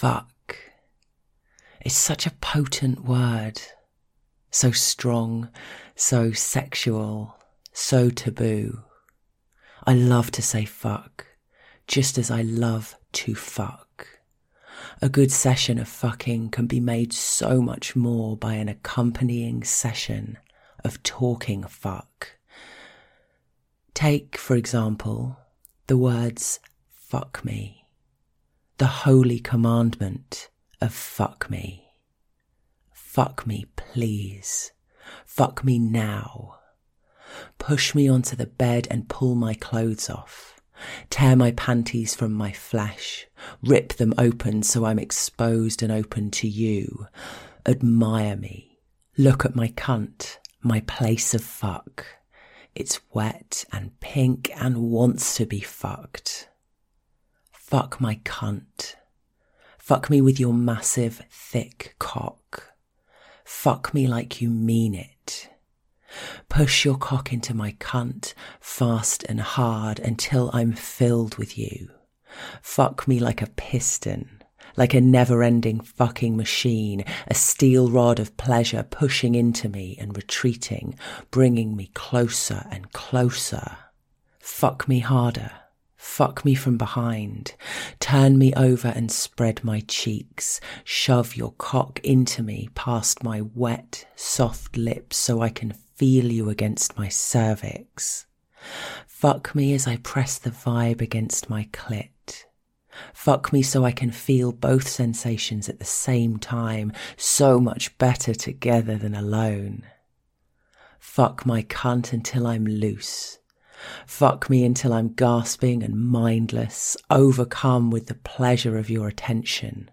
Fuck. It's such a potent word. So strong, so sexual, so taboo. I love to say fuck, just as I love to fuck. A good session of fucking can be made so much more by an accompanying session of talking fuck. Take, for example, the words fuck me, the holy commandment of fuck me. Fuck me, please. Fuck me now. Push me onto the bed and pull my clothes off. Tear my panties from my flesh. Rip them open so I'm exposed and open to you. Admire me. Look at my cunt, my place of fuck. It's wet and pink and wants to be fucked. Fuck my cunt. Fuck me with your massive, thick cock. Fuck me like you mean it. Push your cock into my cunt, fast and hard, until I'm filled with you. Fuck me like a piston, like a never-ending fucking machine, a steel rod of pleasure pushing into me and retreating, bringing me closer and closer. Fuck me harder. Fuck me from behind. Turn me over and spread my cheeks. Shove your cock into me past my wet, soft lips so I can feel you against my cervix. Fuck me as I press the vibe against my clit. Fuck me so I can feel both sensations at the same time, so much better together than alone. Fuck my cunt until I'm loose. Fuck me until I'm gasping and mindless, overcome with the pleasure of your attention.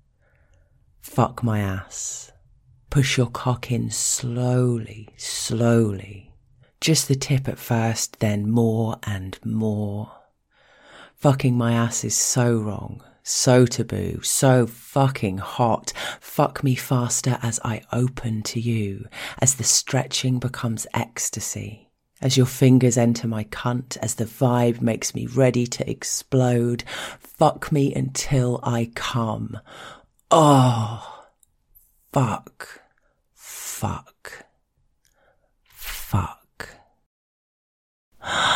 Fuck my ass. Push your cock in slowly, slowly. Just the tip at first, then more and more. Fucking my ass is so wrong, so taboo, so fucking hot. Fuck me faster as I open to you, as the stretching becomes ecstasy. As your fingers enter my cunt, as the vibe makes me ready to explode. Fuck me until I come. Oh, fuck, fuck, fuck.